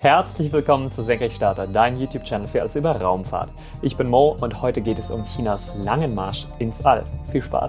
Herzlich willkommen zu Senkrechtstarter, dein YouTube-Channel für alles über Raumfahrt. Ich bin Mo und heute geht es um Chinas langen Marsch ins All. Viel Spaß!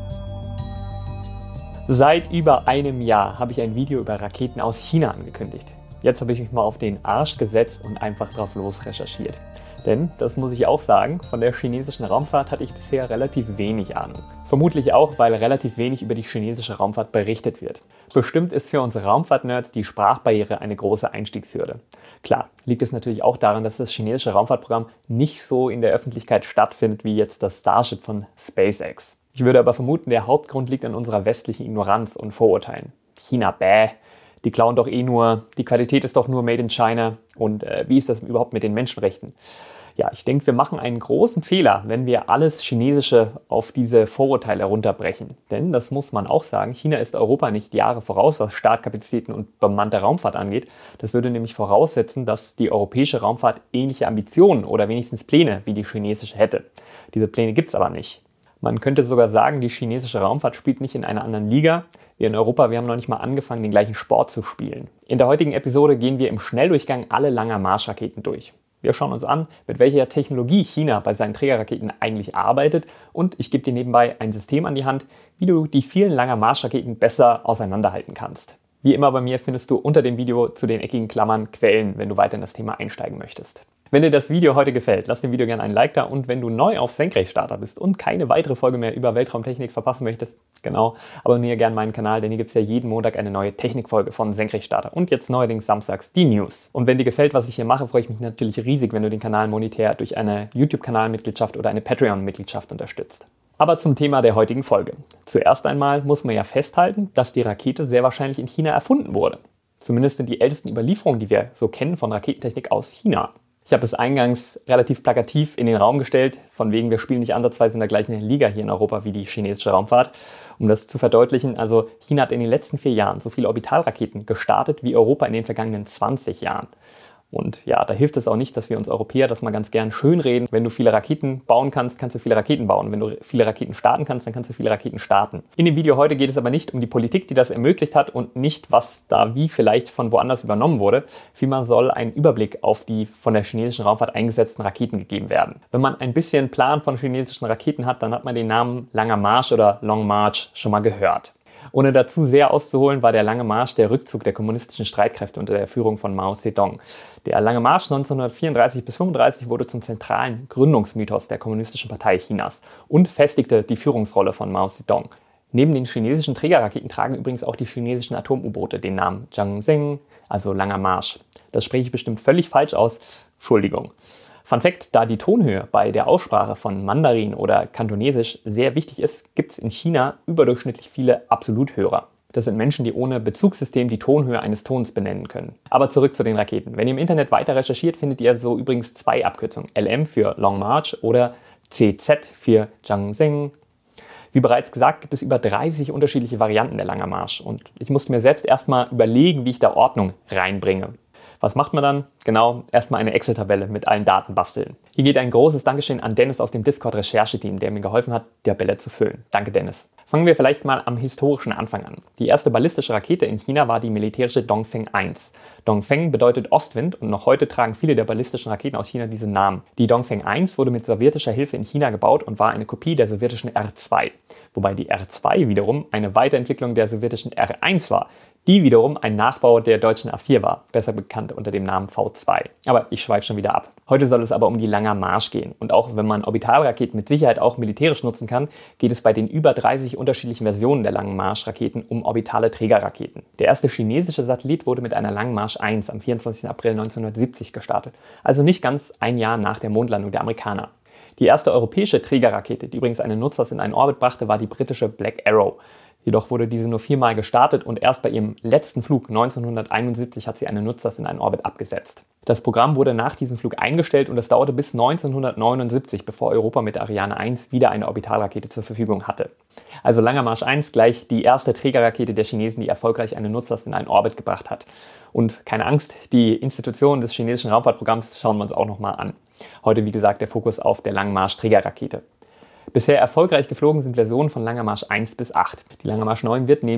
Seit über einem Jahr habe ich ein Video über Raketen aus China angekündigt. Jetzt habe ich mich mal auf den Arsch gesetzt und einfach drauf los recherchiert. Denn, das muss ich auch sagen, von der chinesischen Raumfahrt hatte ich bisher relativ wenig Ahnung. Vermutlich auch, weil relativ wenig über die chinesische Raumfahrt berichtet wird. Bestimmt ist für unsere Raumfahrt-Nerds die Sprachbarriere eine große Einstiegshürde. Klar, liegt es natürlich auch daran, dass das chinesische Raumfahrtprogramm nicht so in der Öffentlichkeit stattfindet wie jetzt das Starship von SpaceX. Ich würde aber vermuten, der Hauptgrund liegt an unserer westlichen Ignoranz und Vorurteilen. China, die klauen doch eh nur, die Qualität ist doch nur made in China und wie ist das überhaupt mit den Menschenrechten? Ja, ich denke, wir machen einen großen Fehler, wenn wir alles Chinesische auf diese Vorurteile runterbrechen. Denn, das muss man auch sagen, China ist Europa nicht Jahre voraus, was Startkapazitäten und bemannte Raumfahrt angeht. Das würde nämlich voraussetzen, dass die europäische Raumfahrt ähnliche Ambitionen oder wenigstens Pläne wie die chinesische hätte. Diese Pläne gibt es aber nicht. Man könnte sogar sagen, die chinesische Raumfahrt spielt nicht in einer anderen Liga. Wir in Europa, wir haben noch nicht mal angefangen, den gleichen Sport zu spielen. In der heutigen Episode gehen wir im Schnelldurchgang alle Langer Marschraketen durch. Wir schauen uns an, mit welcher Technologie China bei seinen Trägerraketen eigentlich arbeitet und ich gebe dir nebenbei ein System an die Hand, wie du die vielen Langer Marschraketen besser auseinanderhalten kannst. Wie immer bei mir findest du unter dem Video zu den eckigen Klammern Quellen, wenn du weiter in das Thema einsteigen möchtest. Wenn dir das Video heute gefällt, lass dem Video gerne ein Like da und wenn du neu auf Senkrechtstarter bist und keine weitere Folge mehr über Weltraumtechnik verpassen möchtest, abonniere gerne meinen Kanal, denn hier gibt es ja jeden Montag eine neue Technikfolge von Senkrechtstarter und jetzt neuerdings samstags die News. Und wenn dir gefällt, was ich hier mache, freue ich mich natürlich riesig, wenn du den Kanal monetär durch eine YouTube-Kanalmitgliedschaft oder eine Patreon-Mitgliedschaft unterstützt. Aber zum Thema der heutigen Folge. Zuerst einmal muss man ja festhalten, dass die Rakete sehr wahrscheinlich in China erfunden wurde. Zumindest sind die ältesten Überlieferungen, die wir so kennen von Raketentechnik aus China. Ich habe es eingangs relativ plakativ in den Raum gestellt, von wegen wir spielen nicht ansatzweise in der gleichen Liga hier in Europa wie die chinesische Raumfahrt. Um das zu verdeutlichen, also China hat in den letzten 4 Jahren so viele Orbitalraketen gestartet wie Europa in den vergangenen 20 Jahren. Und ja, da hilft es auch nicht, dass wir uns Europäer das mal ganz gern schönreden. Wenn du viele Raketen bauen kannst, kannst du viele Raketen bauen. Wenn du viele Raketen starten kannst, dann kannst du viele Raketen starten. In dem Video heute geht es aber nicht um die Politik, die das ermöglicht hat und nicht, was da wie vielleicht von woanders übernommen wurde. Vielmehr soll ein Überblick auf die von der chinesischen Raumfahrt eingesetzten Raketen gegeben werden. Wenn man ein bisschen Plan von chinesischen Raketen hat, dann hat man den Namen Langer Marsch oder Long March schon mal gehört. Ohne dazu sehr auszuholen, war der Lange Marsch der Rückzug der kommunistischen Streitkräfte unter der Führung von Mao Zedong. Der Lange Marsch 1934 bis 1935 wurde zum zentralen Gründungsmythos der Kommunistischen Partei Chinas und festigte die Führungsrolle von Mao Zedong. Neben den chinesischen Trägerraketen tragen übrigens auch die chinesischen Atom-U-Boote den Namen Zhangzheng, also Langer Marsch. Das spreche ich bestimmt völlig falsch aus. Entschuldigung. Fun Fact, da die Tonhöhe bei der Aussprache von Mandarin oder Kantonesisch sehr wichtig ist, gibt es in China überdurchschnittlich viele Absoluthörer. Das sind Menschen, die ohne Bezugssystem die Tonhöhe eines Tons benennen können. Aber zurück zu den Raketen. Wenn ihr im Internet weiter recherchiert, findet ihr so übrigens 2 Abkürzungen. LM für Long March oder CZ für Zhangzheng. Wie bereits gesagt, gibt es über 30 unterschiedliche Varianten der Langer Marsch. Und ich musste mir selbst erstmal überlegen, wie ich da Ordnung reinbringe. Was macht man dann? Genau, erstmal eine Excel-Tabelle mit allen Daten basteln. Hier geht ein großes Dankeschön an Dennis aus dem Discord-Rechercheteam, der mir geholfen hat, die Tabelle zu füllen. Danke, Dennis. Fangen wir vielleicht mal am historischen Anfang an. Die erste ballistische Rakete in China war die militärische Dongfeng 1. Dongfeng bedeutet Ostwind und noch heute tragen viele der ballistischen Raketen aus China diesen Namen. Die Dongfeng 1 wurde mit sowjetischer Hilfe in China gebaut und war eine Kopie der sowjetischen R2. Wobei die R2 wiederum eine Weiterentwicklung der sowjetischen R1 war, die wiederum ein Nachbau der deutschen A4 war, besser bekannt unter dem Namen V2. Aber ich schweife schon wieder ab. Heute soll es aber um die Langer Marsch gehen. Und auch wenn man Orbitalraketen mit Sicherheit auch militärisch nutzen kann, geht es bei den über 30 unterschiedlichen Versionen der Langen Marsch-Raketen um orbitale Trägerraketen. Der erste chinesische Satellit wurde mit einer Langen Marsch 1 am 24. April 1970 gestartet, also nicht ganz ein Jahr nach der Mondlandung der Amerikaner. Die erste europäische Trägerrakete, die übrigens einen Nutzlast in einen Orbit brachte, war die britische Black Arrow. Jedoch wurde diese nur 4-mal gestartet und erst bei ihrem letzten Flug 1971 hat sie einen Nutzlast in einen Orbit abgesetzt. Das Programm wurde nach diesem Flug eingestellt und es dauerte bis 1979, bevor Europa mit Ariane 1 wieder eine Orbitalrakete zur Verfügung hatte. Also Langer Marsch 1 gleich die erste Trägerrakete der Chinesen, die erfolgreich einen Nutzlast in einen Orbit gebracht hat. Und keine Angst, die Institutionen des chinesischen Raumfahrtprogramms schauen wir uns auch nochmal an. Heute, wie gesagt, der Fokus auf der Langen Marsch Trägerrakete. Bisher erfolgreich geflogen sind Versionen von Langer Marsch 1 bis 8. Die Langer Marsch 9 wird nämlich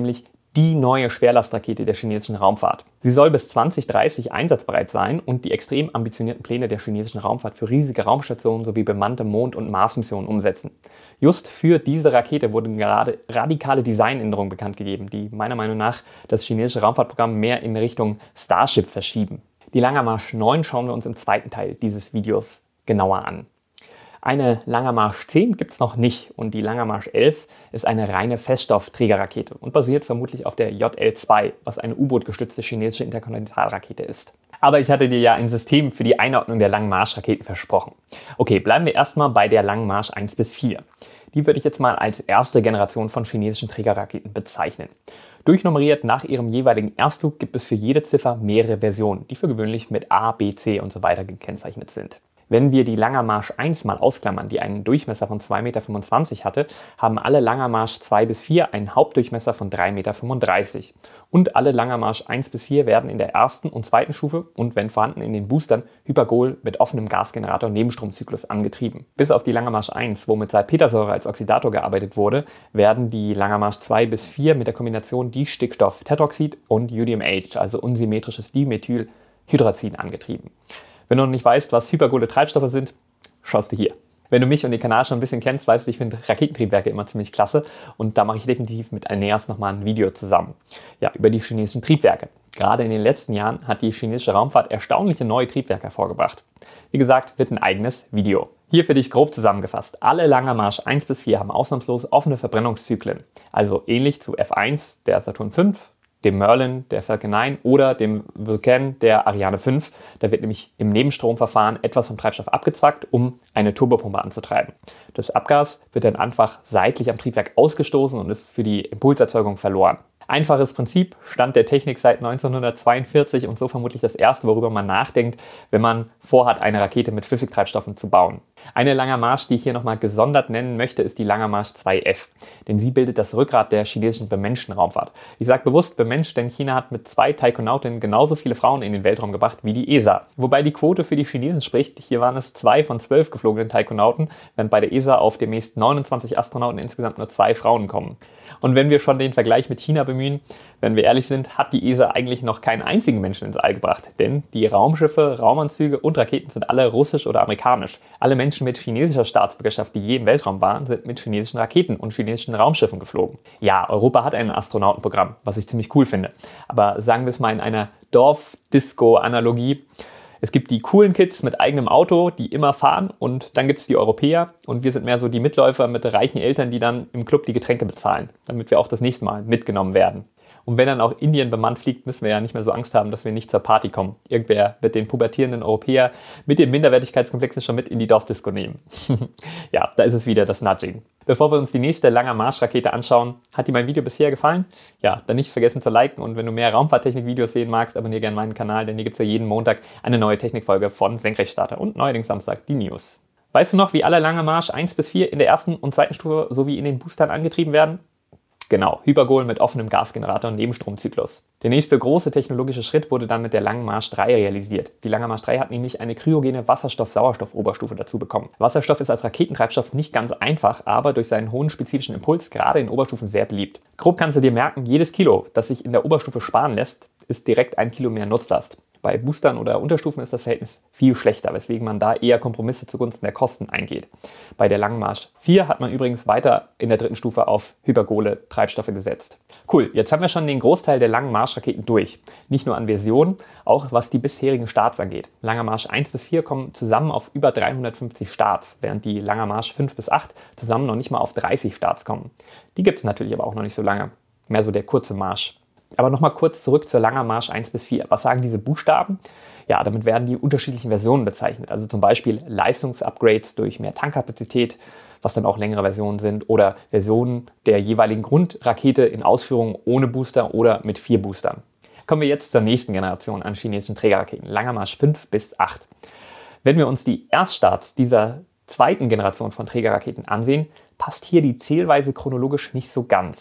die neue Schwerlastrakete der chinesischen Raumfahrt. Sie soll bis 2030 einsatzbereit sein und die extrem ambitionierten Pläne der chinesischen Raumfahrt für riesige Raumstationen sowie bemannte Mond- und Marsmissionen umsetzen. Just für diese Rakete wurden gerade radikale Designänderungen bekannt gegeben, die meiner Meinung nach das chinesische Raumfahrtprogramm mehr in Richtung Starship verschieben. Die Langer Marsch 9 schauen wir uns im zweiten Teil dieses Videos genauer an. Eine Langer Marsch 10 gibt es noch nicht und die Langer Marsch 11 ist eine reine Feststoffträgerrakete und basiert vermutlich auf der JL-2, was eine U-Boot-gestützte chinesische Interkontinentalrakete ist. Aber ich hatte dir ja ein System für die Einordnung der Langen Marsch-Raketen versprochen. Okay, bleiben wir erstmal bei der Langen Marsch 1 bis 4. Die würde ich jetzt mal als erste Generation von chinesischen Trägerraketen bezeichnen. Durchnummeriert nach ihrem jeweiligen Erstflug gibt es für jede Ziffer mehrere Versionen, die für gewöhnlich mit A, B, C und so weiter gekennzeichnet sind. Wenn wir die Langer Marsch 1 mal ausklammern, die einen Durchmesser von 2,25 Meter hatte, haben alle Langer Marsch 2 bis 4 einen Hauptdurchmesser von 3,35 Meter. Und alle Langer Marsch 1 bis 4 werden in der ersten und zweiten Stufe und wenn vorhanden in den Boostern Hypergol mit offenem Gasgenerator und Nebenstromzyklus angetrieben. Bis auf die Langer Marsch 1, wo mit Salpetersäure als Oxidator gearbeitet wurde, werden die Langer Marsch 2 bis 4 mit der Kombination Distickstofftetroxid und UDMH, also unsymmetrisches Dimethylhydrazin, angetrieben. Wenn du noch nicht weißt, was hypergole Treibstoffe sind, schaust du hier. Wenn du mich und den Kanal schon ein bisschen kennst, weißt du, ich finde Raketentriebwerke immer ziemlich klasse und da mache ich definitiv mit Aeneas nochmal ein Video zusammen. Ja, über die chinesischen Triebwerke. Gerade in den letzten Jahren hat die chinesische Raumfahrt erstaunliche neue Triebwerke hervorgebracht. Wie gesagt, wird ein eigenes Video. Hier für dich grob zusammengefasst. Alle Langer Marsch 1 bis 4 haben ausnahmslos offene Verbrennungszyklen. Also ähnlich zu F1 der Saturn V, dem Merlin der Falcon 9 oder dem Vulcan der Ariane 5. Da wird nämlich im Nebenstromverfahren etwas vom Treibstoff abgezwackt, um eine Turbopumpe anzutreiben. Das Abgas wird dann einfach seitlich am Triebwerk ausgestoßen und ist für die Impulserzeugung verloren. Einfaches Prinzip, Stand der Technik seit 1942 und so vermutlich das erste, worüber man nachdenkt, wenn man vorhat, eine Rakete mit Flüssigtreibstoffen zu bauen. Eine Langer Marsch, die ich hier nochmal gesondert nennen möchte, ist die Langer Marsch 2F, denn sie bildet das Rückgrat der chinesischen bemenschten Raumfahrt. Ich sage bewusst bemenscht, denn China hat mit 2 Taikonautinnen genauso viele Frauen in den Weltraum gebracht wie die ESA. Wobei die Quote für die Chinesen spricht, hier waren es 2 von 12 geflogenen Taikonauten, während bei der ESA auf demnächst 29 Astronauten insgesamt nur 2 Frauen kommen. Und wenn wir schon den Vergleich mit China bemühen, wenn wir ehrlich sind, hat die ESA eigentlich noch keinen einzigen Menschen ins All gebracht, denn die Raumschiffe, Raumanzüge und Raketen sind alle russisch oder amerikanisch. Alle Menschen mit chinesischer Staatsbürgerschaft, die je im Weltraum waren, sind mit chinesischen Raketen und chinesischen Raumschiffen geflogen. Ja, Europa hat ein Astronautenprogramm, was ich ziemlich cool finde, aber sagen wir es mal in einer Dorf-Disco-Analogie. Es gibt die coolen Kids mit eigenem Auto, die immer fahren und dann gibt es die Europäer und wir sind mehr so die Mitläufer mit reichen Eltern, die dann im Club die Getränke bezahlen, damit wir auch das nächste Mal mitgenommen werden. Und wenn dann auch Indien bemannt fliegt, müssen wir ja nicht mehr so Angst haben, dass wir nicht zur Party kommen. Irgendwer wird den pubertierenden Europäer mit dem Minderwertigkeitskomplex schon mit in die Dorfdisco nehmen. Ja, da ist es wieder, das Nudging. Bevor wir uns die nächste Langer Marsch-Rakete anschauen, hat dir mein Video bisher gefallen? Ja, dann nicht vergessen zu liken und wenn du mehr Raumfahrttechnik-Videos sehen magst, abonniere gerne meinen Kanal, denn hier gibt es ja jeden Montag eine neue Technikfolge von Senkrechtstarter und neuerdings Samstag die News. Weißt du noch, wie alle Langer Marsch 1 bis 4 in der ersten und zweiten Stufe sowie in den Boostern angetrieben werden? Genau, Hypergol mit offenem Gasgenerator und Nebenstromzyklus. Der nächste große technologische Schritt wurde dann mit der Langen Marsch 3 realisiert. Die Lange Marsch 3 hat nämlich eine kryogene Wasserstoff-Sauerstoff-Oberstufe dazu bekommen. Wasserstoff ist als Raketentreibstoff nicht ganz einfach, aber durch seinen hohen spezifischen Impuls gerade in Oberstufen sehr beliebt. Grob kannst du dir merken, jedes Kilo, das sich in der Oberstufe sparen lässt, ist direkt 1 Kilo mehr Nutzlast. Bei Boostern oder Unterstufen ist das Verhältnis viel schlechter, weswegen man da eher Kompromisse zugunsten der Kosten eingeht. Bei der Langen Marsch 4 hat man übrigens weiter in der dritten Stufe auf hypergole Treibstoffe gesetzt. Cool, jetzt haben wir schon den Großteil der Langen Marsch-Raketen durch. Nicht nur an Versionen, auch was die bisherigen Starts angeht. Langer Marsch 1 bis 4 kommen zusammen auf über 350 Starts, während die Langer Marsch 5 bis 8 zusammen noch nicht mal auf 30 Starts kommen. Die gibt es natürlich aber auch noch nicht so lange. Mehr so der kurze Marsch. Aber nochmal kurz zurück zur Langer Marsch 1 bis 4. Was sagen diese Buchstaben? Ja, damit werden die unterschiedlichen Versionen bezeichnet. Also zum Beispiel Leistungsupgrades durch mehr Tankkapazität, was dann auch längere Versionen sind, oder Versionen der jeweiligen Grundrakete in Ausführung ohne Booster oder mit 4 Boostern. Kommen wir jetzt zur nächsten Generation an chinesischen Trägerraketen, Langer Marsch 5 bis 8. Wenn wir uns die Erststarts dieser zweiten Generation von Trägerraketen ansehen, passt hier die Zählweise chronologisch nicht so ganz.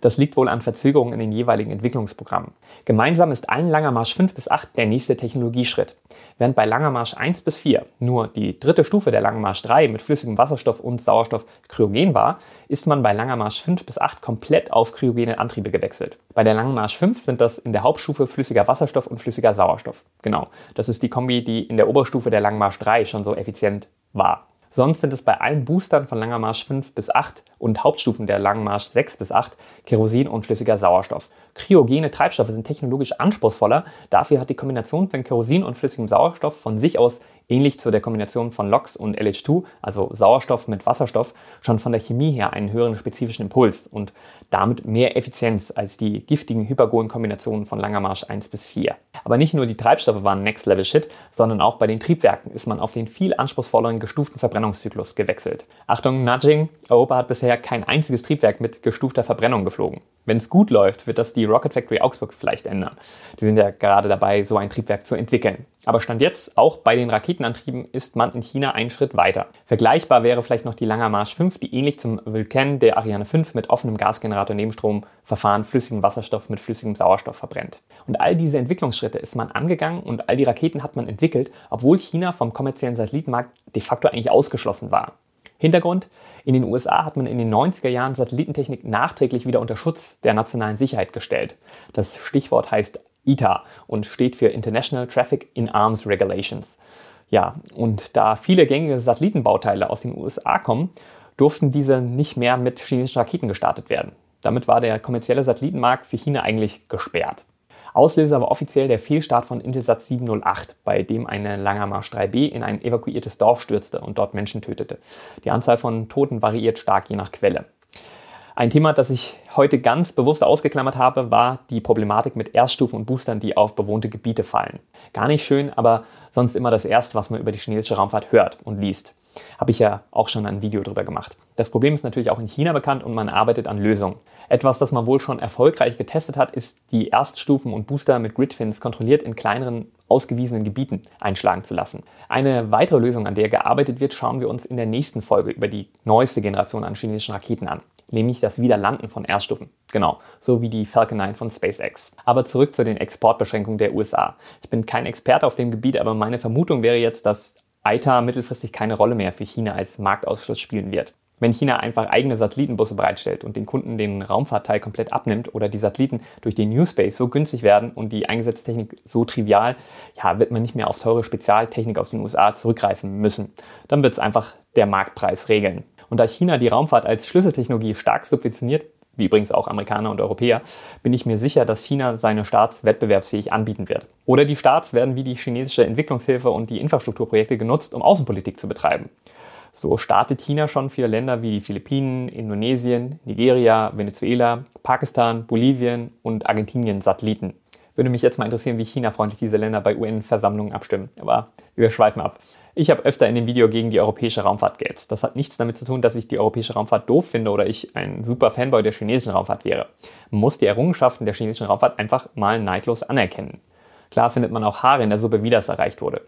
Das liegt wohl an Verzögerungen in den jeweiligen Entwicklungsprogrammen. Gemeinsam ist allen Langer Marsch 5 bis 8 der nächste Technologieschritt. Während bei Langer Marsch 1 bis 4 nur die dritte Stufe der Langer Marsch 3 mit flüssigem Wasserstoff und Sauerstoff kryogen war, ist man bei Langer Marsch 5 bis 8 komplett auf kryogene Antriebe gewechselt. Bei der Langer Marsch 5 sind das in der Hauptstufe flüssiger Wasserstoff und flüssiger Sauerstoff. Genau, das ist die Kombi, die in der Oberstufe der Langer Marsch 3 schon so effizient war. Sonst sind es bei allen Boostern von Langer Marsch 5 bis 8 und Hauptstufen der Langer Marsch 6 bis 8 Kerosin und flüssiger Sauerstoff. Kryogene Treibstoffe sind technologisch anspruchsvoller, dafür hat die Kombination von Kerosin und flüssigem Sauerstoff von sich aus ähnlich zu der Kombination von LOX und LH2, also Sauerstoff mit Wasserstoff, schon von der Chemie her einen höheren spezifischen Impuls und damit mehr Effizienz als die giftigen Hypergon-Kombinationen von Langer Marsch 1 bis 4. Aber nicht nur die Treibstoffe waren Next-Level-Shit, sondern auch bei den Triebwerken ist man auf den viel anspruchsvolleren gestuften Verbrennungszyklus gewechselt. Achtung, Nudging, Europa hat bisher kein einziges Triebwerk mit gestufter Verbrennung geflogen. Wenn es gut läuft, wird das die Rocket Factory Augsburg vielleicht ändern. Die sind ja gerade dabei, so ein Triebwerk zu entwickeln. Aber Stand jetzt, auch bei den Raketenantrieben, ist man in China einen Schritt weiter. Vergleichbar wäre vielleicht noch die Langer Marsch 5, die ähnlich zum Vulcan der Ariane 5 mit offenem Gasgenerator-Nebenstromverfahren flüssigen Wasserstoff mit flüssigem Sauerstoff verbrennt. Und all diese Entwicklungsschritte ist man angegangen und all die Raketen hat man entwickelt, obwohl China vom kommerziellen Satellitenmarkt de facto eigentlich ausgeschlossen war. Hintergrund: In den USA hat man in den 90er Jahren Satellitentechnik nachträglich wieder unter Schutz der nationalen Sicherheit gestellt. Das Stichwort heißt ITA und steht für International Traffic in Arms Regulations. Ja, und da viele gängige Satellitenbauteile aus den USA kommen, durften diese nicht mehr mit chinesischen Raketen gestartet werden. Damit war der kommerzielle Satellitenmarkt für China eigentlich gesperrt. Auslöser war offiziell der Fehlstart von Intelsat 708, bei dem eine Langer Marsch 3B in ein evakuiertes Dorf stürzte und dort Menschen tötete. Die Anzahl von Toten variiert stark je nach Quelle. Ein Thema, das ich heute ganz bewusst ausgeklammert habe, war die Problematik mit Erststufen und Boostern, die auf bewohnte Gebiete fallen. Gar nicht schön, aber sonst immer das Erste, was man über die chinesische Raumfahrt hört und liest. Habe ich ja auch schon ein Video drüber gemacht. Das Problem ist natürlich auch in China bekannt und man arbeitet an Lösungen. Etwas, das man wohl schon erfolgreich getestet hat, ist die Erststufen und Booster mit Gridfins kontrolliert in kleineren, ausgewiesenen Gebieten einschlagen zu lassen. Eine weitere Lösung, an der gearbeitet wird, schauen wir uns in der nächsten Folge über die neueste Generation an chinesischen Raketen an. Nämlich das Wiederlanden von Erststufen. Genau, so wie die Falcon 9 von SpaceX. Aber zurück zu den Exportbeschränkungen der USA. Ich bin kein Experte auf dem Gebiet, aber meine Vermutung wäre jetzt, dass ITA mittelfristig keine Rolle mehr für China als Marktausschluss spielen wird. Wenn China einfach eigene Satellitenbusse bereitstellt und den Kunden den Raumfahrtteil komplett abnimmt oder die Satelliten durch den New Space so günstig werden und die eingesetzte Technik so trivial, ja, wird man nicht mehr auf teure Spezialtechnik aus den USA zurückgreifen müssen. Dann wird es einfach der Marktpreis regeln. Und da China die Raumfahrt als Schlüsseltechnologie stark subventioniert, wie übrigens auch Amerikaner und Europäer, bin ich mir sicher, dass China seine Starts wettbewerbsfähig anbieten wird. Oder die Starts werden wie die chinesische Entwicklungshilfe und die Infrastrukturprojekte genutzt, um Außenpolitik zu betreiben. So startet China schon für Länder wie die Philippinen, Indonesien, Nigeria, Venezuela, Pakistan, Bolivien und Argentinien Satelliten. Würde mich jetzt mal interessieren, wie chinafreundlich diese Länder bei UN-Versammlungen abstimmen. Aber wir schweifen ab. Ich habe öfter in dem Video gegen die europäische Raumfahrt gehetzt. Das hat nichts damit zu tun, dass ich die europäische Raumfahrt doof finde oder ich ein super Fanboy der chinesischen Raumfahrt wäre. Man muss die Errungenschaften der chinesischen Raumfahrt einfach mal neidlos anerkennen. Klar findet man auch Haare in der Suppe, wie das erreicht wurde.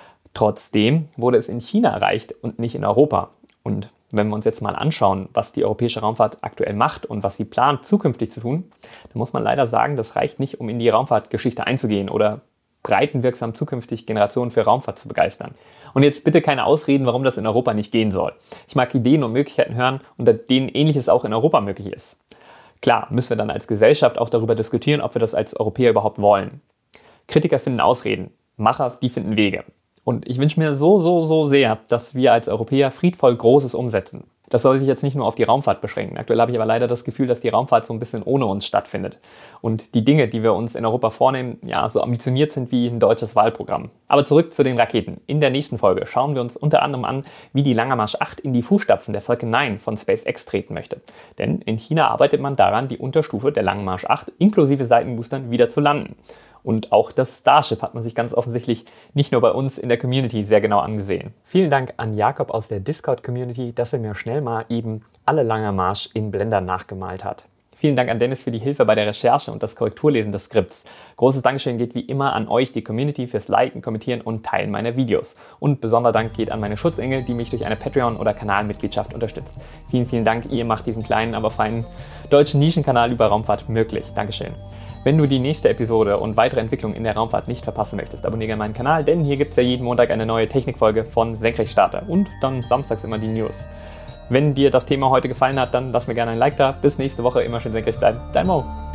Trotzdem wurde es in China erreicht und nicht in Europa. Und wenn wir uns jetzt mal anschauen, was die europäische Raumfahrt aktuell macht und was sie plant, zukünftig zu tun, dann muss man leider sagen, das reicht nicht, um in die Raumfahrtgeschichte einzugehen oder breitenwirksam zukünftig Generationen für Raumfahrt zu begeistern. Und jetzt bitte keine Ausreden, warum das in Europa nicht gehen soll. Ich mag Ideen und Möglichkeiten hören, unter denen Ähnliches auch in Europa möglich ist. Klar, müssen wir dann als Gesellschaft auch darüber diskutieren, ob wir das als Europäer überhaupt wollen. Kritiker finden Ausreden, Macher, die finden Wege. Und ich wünsche mir so sehr, dass wir als Europäer friedvoll Großes umsetzen. Das soll sich jetzt nicht nur auf die Raumfahrt beschränken. Aktuell habe ich aber leider das Gefühl, dass die Raumfahrt so ein bisschen ohne uns stattfindet. Und die Dinge, die wir uns in Europa vornehmen, ja, so ambitioniert sind wie ein deutsches Wahlprogramm. Aber zurück zu den Raketen. In der nächsten Folge schauen wir uns unter anderem an, wie die Langer Marsch 8 in die Fußstapfen der Falcon 9 von SpaceX treten möchte. Denn in China arbeitet man daran, die Unterstufe der Langen Marsch 8 inklusive Seitenboostern wieder zu landen. Und auch das Starship hat man sich ganz offensichtlich nicht nur bei uns in der Community sehr genau angesehen. Vielen Dank an Jakob aus der Discord-Community, dass er mir schnell mal eben alle Langer Marsch in Blender nachgemalt hat. Vielen Dank an Dennis für die Hilfe bei der Recherche und das Korrekturlesen des Skripts. Großes Dankeschön geht wie immer an euch, die Community, fürs Liken, Kommentieren und Teilen meiner Videos. Und besonderer Dank geht an meine Schutzengel, die mich durch eine Patreon- oder Kanalmitgliedschaft unterstützt. Vielen, vielen Dank, ihr macht diesen kleinen, aber feinen deutschen Nischenkanal über Raumfahrt möglich. Dankeschön. Wenn du die nächste Episode und weitere Entwicklungen in der Raumfahrt nicht verpassen möchtest, abonniere gerne meinen Kanal, denn hier gibt es ja jeden Montag eine neue Technikfolge von Senkrechtstarter und dann samstags immer die News. Wenn dir das Thema heute gefallen hat, dann lass mir gerne ein Like da. Bis nächste Woche, immer schön senkrecht bleiben. Dein Mo.